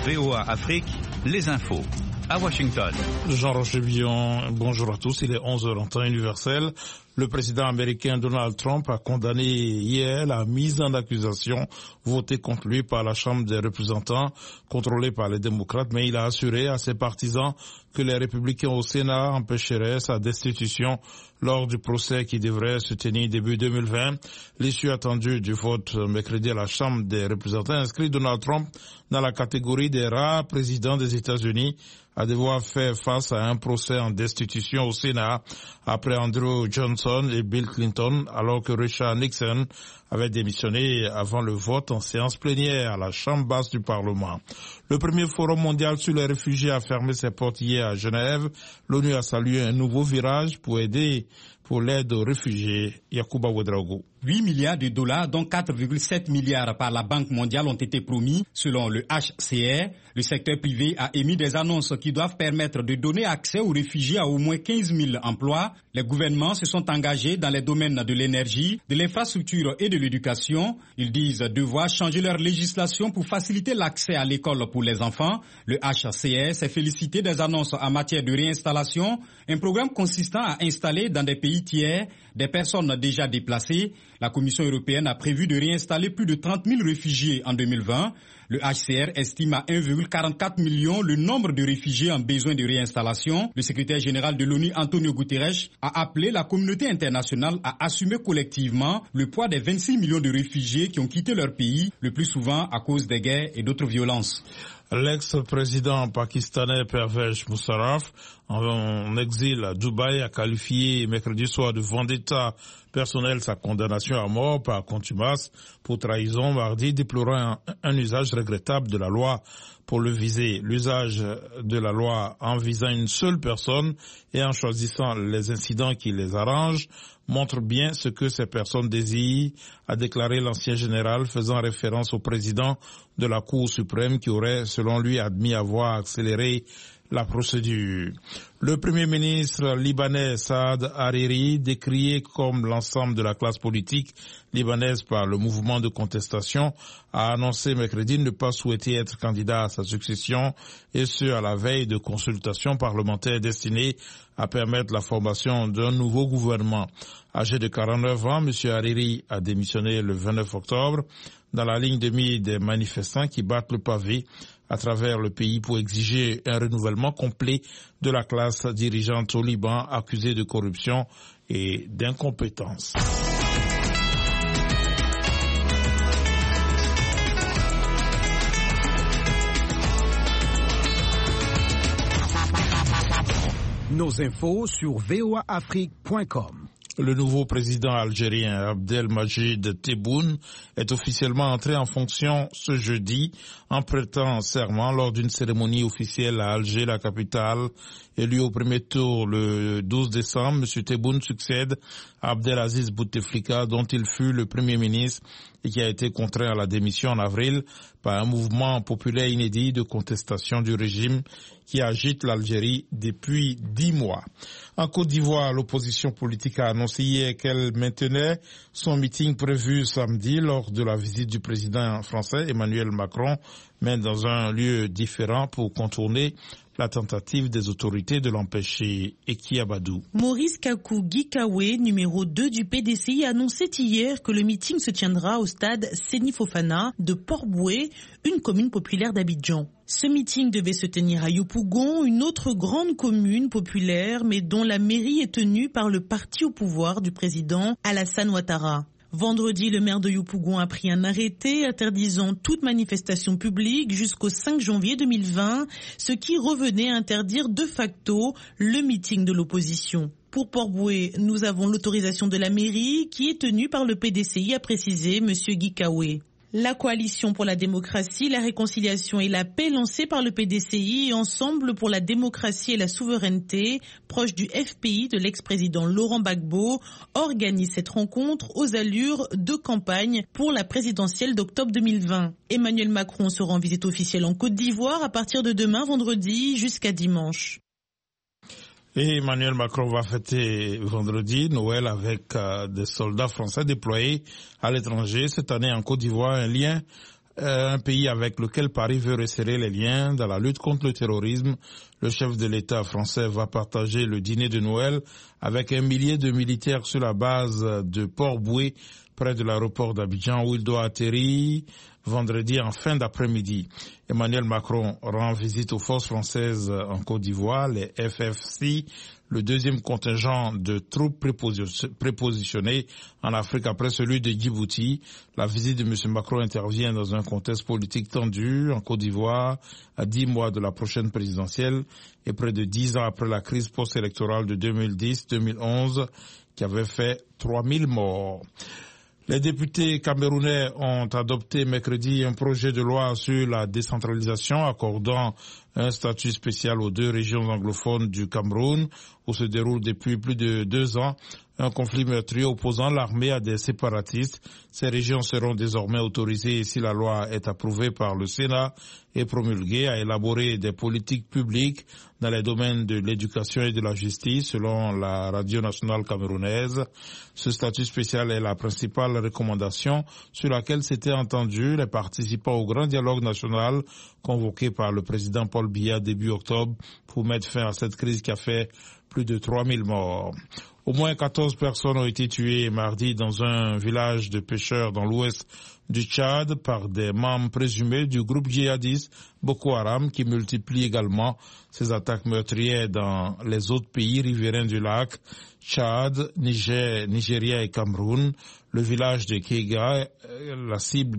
VOA Afrique, les infos. À Washington. Jean-Roger Billon, bonjour à tous. Il est 11h en temps universel. Le président américain Donald Trump a condamné hier la mise en accusation votée contre lui par la Chambre des représentants, contrôlée par les démocrates, mais il a assuré à ses partisans que les républicains au Sénat empêcheraient sa destitution lors du procès qui devrait se tenir début 2020. L'issue attendue du vote mercredi à la Chambre des représentants inscrit Donald Trump dans la catégorie des rares présidents des États-Unis à devoir faire face à un procès en destitution au Sénat après Andrew Johnson et Bill Clinton, alors que Richard Nixon avait démissionné avant le vote en séance plénière à la Chambre basse du Parlement. Le premier forum mondial sur les réfugiés a fermé ses portes hier à Genève. L'ONU a salué un nouveau virage pour l'aide aux réfugiés. Yacouba Ouedraogo. 8 milliards de dollars, dont 4,7 milliards par la Banque mondiale ont été promis. Selon le HCR, le secteur privé a émis des annonces qui doivent permettre de donner accès aux réfugiés à au moins 15 000 emplois. Les gouvernements se sont engagés dans les domaines de l'énergie, de l'infrastructure et de l'éducation. Ils disent devoir changer leur législation pour faciliter l'accès à l'école pour les enfants. Le HCR s'est félicité des annonces en matière de réinstallation, un programme consistant à installer dans des pays tiers des personnes déjà déplacées. La Commission européenne a prévu de réinstaller plus de 30 000 réfugiés en 2020. Le HCR estime à 1,44 million le nombre de réfugiés en besoin de réinstallation. Le secrétaire général de l'ONU, Antonio Guterres, a appelé la communauté internationale à assumer collectivement le poids des 26 millions de réfugiés qui ont quitté leur pays, le plus souvent à cause des guerres et d'autres violences. L'ex-président pakistanais Pervez Musharraf, en exil à Dubaï, a qualifié mercredi soir de vendetta personnelle sa condamnation à mort par contumace pour trahison mardi, déplorant un usage regrettable de la loi pour le viser. L'usage de la loi en visant une seule personne et en choisissant les incidents qui les arrangent montre bien ce que ces personnes désirent, a déclaré l'ancien général, faisant référence au président de la Cour suprême qui aurait, selon lui, admis avoir accéléré la procédure. Le premier ministre libanais Saad Hariri, décrié comme l'ensemble de la classe politique libanaise par le mouvement de contestation, a annoncé mercredi ne pas souhaiter être candidat à sa succession, et ce à la veille de consultations parlementaires destinées à permettre la formation d'un nouveau gouvernement. Âgé de 49 ans, M. Hariri a démissionné le 29 octobre dans la ligne de mire des manifestants qui battent le pavé à travers le pays pour exiger un renouvellement complet de la classe dirigeante au Liban accusée de corruption et d'incompétence. Nos infos sur voaafrique.com. Le nouveau président algérien Abdelmajid Tebboune est officiellement entré en fonction ce jeudi en prêtant serment lors d'une cérémonie officielle à Alger, la capitale. Élu au premier tour le 12 décembre, M. Tebboune succède à Abdelaziz Bouteflika, dont il fut le premier ministre et qui a été contraint à la démission en avril par un mouvement populaire inédit de contestation du régime qui agite l'Algérie depuis 10 mois. En Côte d'Ivoire, l'opposition politique a annoncé hier qu'elle maintenait son meeting prévu samedi lors de la visite du président français Emmanuel Macron, mais dans un lieu différent pour contourner la tentative des autorités de l'empêcher. Eki Abadou. Maurice Kakou Gikawe, numéro 2 du PDCI, a annoncé hier que le meeting se tiendra au stade Seni Fofana de Port-Boué, une commune populaire d'Abidjan. Ce meeting devait se tenir à Yopougon, une autre grande commune populaire, mais dont la mairie est tenue par le parti au pouvoir du président Alassane Ouattara. Vendredi, le maire de Yopougon a pris un arrêté interdisant toute manifestation publique jusqu'au 5 janvier 2020, ce qui revenait à interdire de facto le meeting de l'opposition. Pour Port-Boué, nous avons l'autorisation de la mairie qui est tenue par le PDCI, a précisé M. Gikawe. La coalition pour la démocratie, la réconciliation et la paix lancée par le PDCI et Ensemble pour la démocratie et la souveraineté, proche du FPI de l'ex-président Laurent Gbagbo, organise cette rencontre aux allures de campagne pour la présidentielle d'octobre 2020. Emmanuel Macron sera en visite officielle en Côte d'Ivoire à partir de demain vendredi jusqu'à dimanche. Et Emmanuel Macron va fêter vendredi Noël avec des soldats français déployés à l'étranger. Cette année en Côte d'Ivoire, un lien un pays avec lequel Paris veut resserrer les liens dans la lutte contre le terrorisme. Le chef de l'État français va partager le dîner de Noël avec 1 millier de militaires sur la base de Port-Boué, près de l'aéroport d'Abidjan, où il doit atterrir vendredi en fin d'après-midi. Emmanuel Macron rend visite aux forces françaises en Côte d'Ivoire, les FFC, le deuxième contingent de troupes prépositionnées en Afrique après celui de Djibouti. La visite de M. Macron intervient dans un contexte politique tendu en Côte d'Ivoire, à 10 mois de la prochaine présidentielle et près de 10 ans après la crise post-électorale de 2010-2011 qui avait fait 3000 morts. Les députés camerounais ont adopté mercredi un projet de loi sur la décentralisation accordant un statut spécial aux 2 régions anglophones du Cameroun où se déroule depuis plus de 2 ans un conflit meurtrier opposant l'armée à des séparatistes. Ces régions seront désormais autorisées, si la loi est approuvée par le Sénat et promulguée, à élaborer des politiques publiques dans les domaines de l'éducation et de la justice, selon la radio nationale camerounaise. Ce statut spécial est la principale recommandation sur laquelle s'étaient entendus les participants au grand dialogue national convoqué par le président Paul Biya début octobre pour mettre fin à cette crise qui a fait plus de 3000 morts. Au moins 14 personnes ont été tuées mardi dans un village de pêcheurs dans l'ouest du Tchad par des membres présumés du groupe djihadiste Boko Haram qui multiplie également ses attaques meurtrières dans les autres pays riverains du lac, Tchad, Niger, Nigeria et Cameroun. Le village de Kega, la cible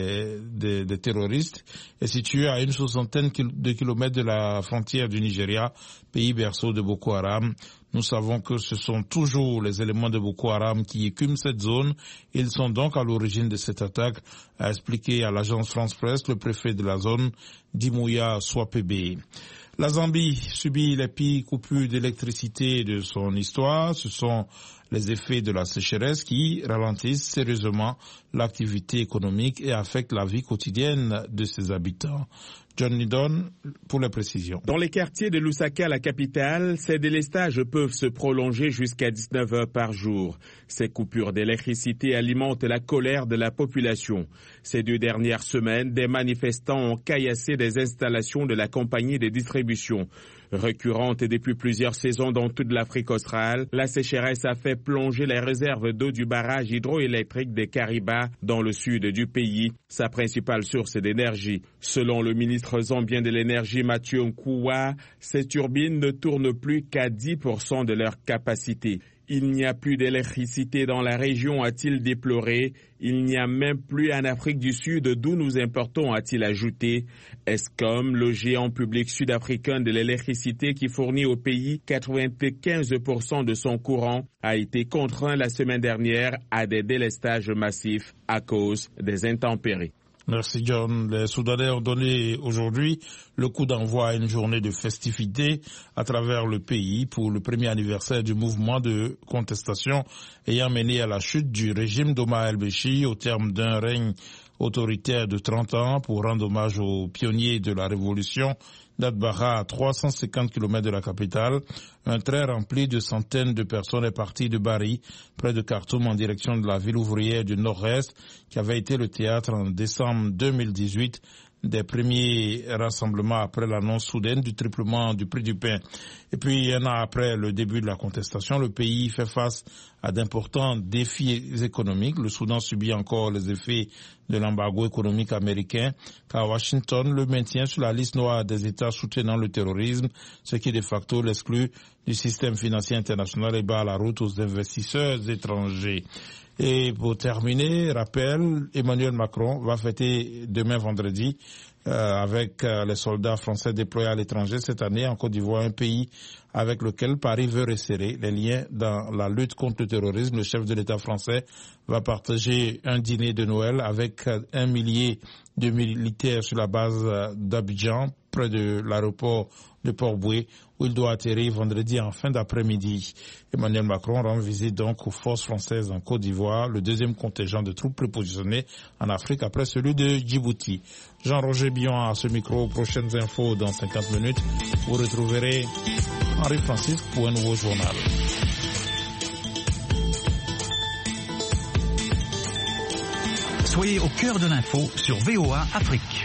des terroristes, est situé à une 60aine de kilomètres de la frontière du Nigeria, pays berceau de Boko Haram. Nous savons que ce sont toujours les éléments de Boko Haram qui écument cette zone. Ils sont donc à l'origine de cette attaque, a expliqué à l'agence France Presse le préfet de la zone, Dimouya Swapebe. La Zambie subit les pires coupures d'électricité de son histoire. Ce sont les effets de la sécheresse qui ralentissent sérieusement l'activité économique et affectent la vie quotidienne de ses habitants. John Nidon pour les précisions. Dans les quartiers de Lusaka, la capitale, ces délestages peuvent se prolonger jusqu'à 19 heures par jour. Ces coupures d'électricité alimentent la colère de la population. Ces 2 dernières semaines, des manifestants ont caillassé des installations de la compagnie de distribution. Récurrente depuis plusieurs saisons dans toute l'Afrique australe, la sécheresse a fait plonger les réserves d'eau du barrage hydroélectrique de Kariba dans le sud du pays, sa principale source d'énergie. Selon le ministre zambien de l'énergie Mathieu Nkuwa, ces turbines ne tournent plus qu'à 10% de leur capacité. Il n'y a plus d'électricité dans la région, a-t-il déploré. Il n'y a même plus en Afrique du Sud d'où nous importons, a-t-il ajouté. Eskom, le géant public sud-africain de l'électricité qui fournit au pays 95% de son courant, a été contraint la semaine dernière à des délestages massifs à cause des intempéries. Merci John. Les Soudanais ont donné aujourd'hui le coup d'envoi à une journée de festivité à travers le pays pour le premier anniversaire du mouvement de contestation ayant mené à la chute du régime d'Omar el-Béchir au terme d'un règne autoritaire de 30 ans pour rendre hommage aux pionniers de la révolution d'Atbara à 350 km de la capitale. Un train rempli de centaines de personnes est parti de Bari, près de Khartoum, en direction de la ville ouvrière du Nord-Est, qui avait été le théâtre en décembre 2018 des premiers rassemblements après l'annonce soudaine du triplement du prix du pain. Et puis, un an après le début de la contestation, le pays fait face à d'importants défis économiques. Le Soudan subit encore les effets de l'embargo économique américain, car Washington le maintient sur la liste noire des États soutenant le terrorisme, ce qui de facto l'exclut du système financier international et barre la route aux investisseurs étrangers. Et pour terminer, rappel, Emmanuel Macron va fêter demain vendredi avec les soldats français déployés à l'étranger cette année en Côte d'Ivoire, un pays avec lequel Paris veut resserrer les liens dans la lutte contre le terrorisme. Le chef de l'État français va partager un dîner de Noël avec 1 millier de militaires sur la base d'Abidjan, près de l'aéroport de Port-Boué, où il doit atterrir vendredi en fin d'après-midi. Emmanuel Macron rend visite donc aux forces françaises en Côte d'Ivoire, le deuxième contingent de troupes prépositionnées en Afrique après celui de Djibouti. Jean-Roger Billon à ce micro. Prochaines infos dans 50 minutes. Vous retrouverez Henri Francis pour un nouveau journal. Soyez au cœur de l'info sur VOA Afrique.